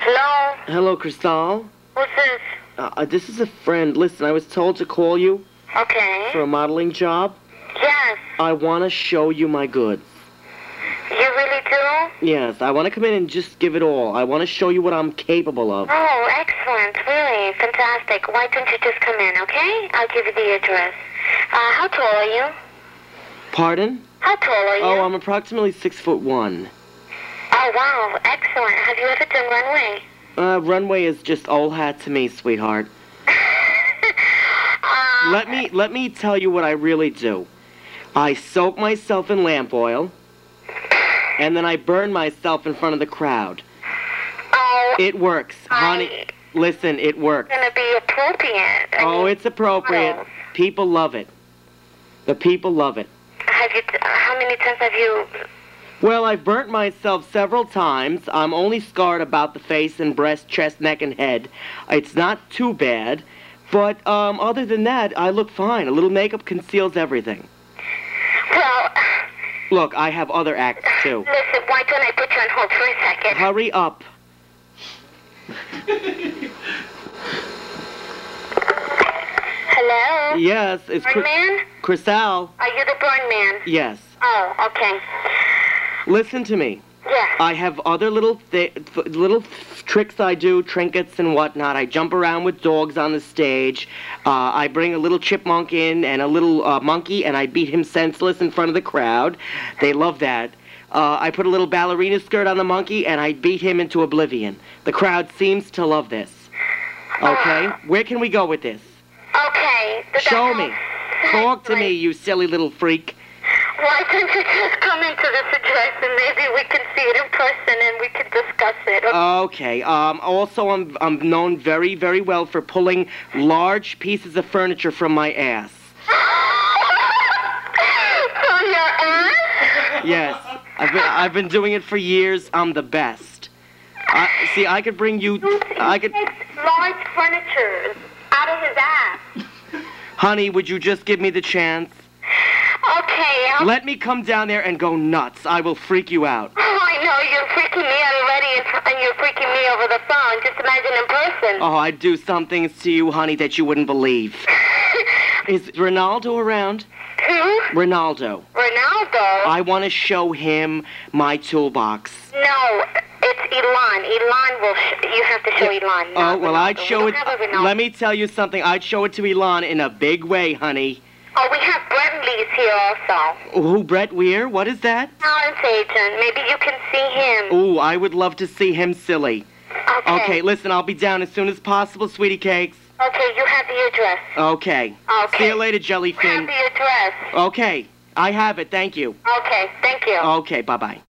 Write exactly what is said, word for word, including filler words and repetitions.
Hello? Hello, Cristal. Who's this? Uh, this is a friend. Listen, I was told to call you Okay. for a modeling job. Yes. I want to show you my goods. You really do? Yes, I want to come in and just give it all. I want to show you what I'm capable of. Oh, excellent. Really. Fantastic. Why don't you just come in, okay? I'll give you the address. Uh, how tall are you? Pardon? How tall are you? Oh, I'm approximately six foot one. Oh, wow. Excellent. Have you ever done runway? Uh, runway is just old hat to me, sweetheart. uh, Let me, let me tell you what I really do. I soak myself in lamp oil, and then I burn myself in front of the crowd. Oh, It works, honey. I- Listen, it works. It's going to be appropriate. I Oh, mean, it's appropriate. models. People love it. The people love it. Have you, t- how many times have you... Well, I've burnt myself several times. I'm only scarred about the face and breast, chest, neck, and head. It's not too bad. But um, other than that, I look fine. A little makeup conceals everything. Well, Look, I have other acts, too. listen, why don't I put you on hold for a second? Hurry up. Hello? Yes, it's Burn Cri- man? Cristal. Are you the burn man? Yes. Oh, okay. Listen to me. Yeah. I have other little thi- th- little tricks I do, trinkets and whatnot. I jump around with dogs on the stage. Uh, I bring a little chipmunk in and a little uh, monkey, and I beat him senseless in front of the crowd. They love that. Uh, I put a little ballerina skirt on the monkey, and I beat him into oblivion. The crowd seems to love this. Okay? Where can we go with this? Okay. Did that Show help? me. Talk to me, you silly little freak. Why don't you just come into this address and maybe we can see it in person and we can discuss it? Okay. Um, also, I'm, I'm known very, very well for pulling large pieces of furniture from my ass. From your ass? Yes. I've been, I've been doing it for years. I'm the best. I, see, I could bring you... I could... Takes large furniture out of his ass. Honey, would you just give me the chance? Okay. I'll... Let me come down there and go nuts. I will freak you out. Oh, I know. You're freaking me out already and, and you're freaking me over the phone. Just imagine in person. Oh, I'd do some things to you, honey, that you wouldn't believe. Is Ronaldo around? Who? Ronaldo. Ronaldo? I want to show him my toolbox. No, it's Elon. Elon will... Sh- you have to show Elon. Oh, not well, Ronaldo. I'd We show don't it... have a Ronaldo. Let me tell you something. I'd show it to Elon in a big way, honey. Oh, we have Brett Lee's here also. Who, Brett Weir? What is that? Talent agent. Maybe you can see him. Ooh, I would love to see him silly. Okay. Okay, listen, I'll be down as soon as possible, sweetie cakes. Okay, you have the address. Okay. Okay. See you later, You have Jellyfin. the address. Okay, I have it, thank you. Okay, thank you. Okay, bye-bye.